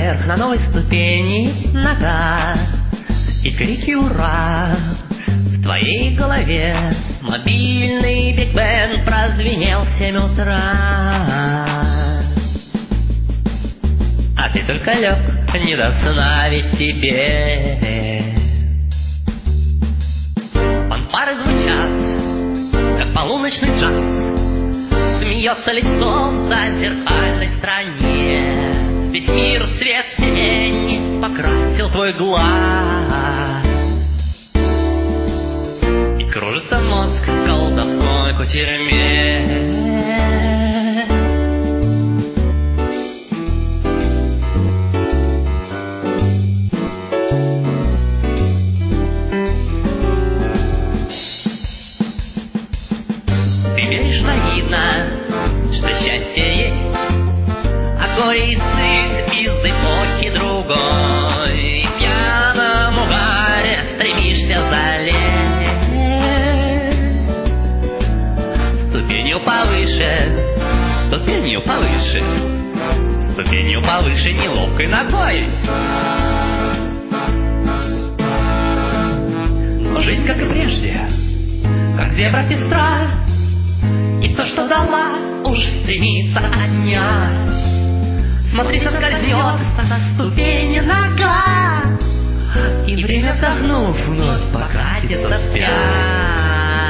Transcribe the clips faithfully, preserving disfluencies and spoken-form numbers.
вверх на новой ступени нога и крики «Ура!» В твоей голове мобильный Биг Бен прозвенел в семь утра. А ты только лег, не до сна ведь тебе. Фанфары звучат, как полуночный джаз. Смеется лицо в зазеркальной стране. Весь мир цвет сирени покрасил твой глаз. И кружится мозг в колдовской кутерьме. Ты веришь наивно, что счастье есть, а горе и стыд из эпохи другой. И в пьяном угаре стремишься залезть ступенью повыше, ступенью повыше, ступенью повыше неловкой ногой. Но жизнь, как и прежде, как зебра пестра, и то, что дала, уж стремится отнять. Смотри, соскользнет со ступени нога, и время, вздохнув, вновь покатится вспять.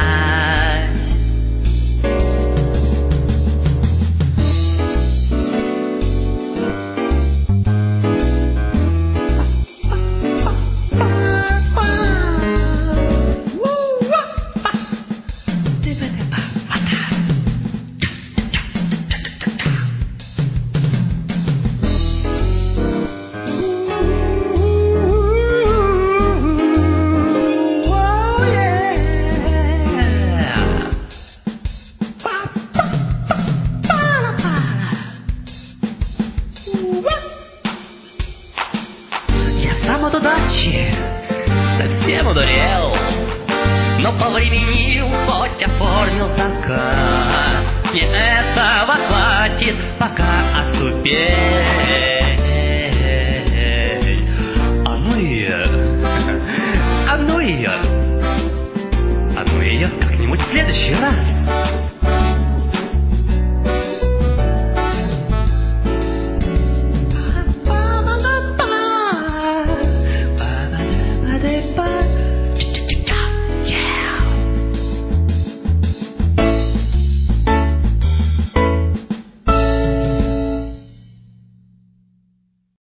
От удачи совсем одурел, но повременил, хоть оформил заказ. Мне этого хватит, пока оступень. А ну ее, а ну ее, а ну ее как-нибудь в следующий раз.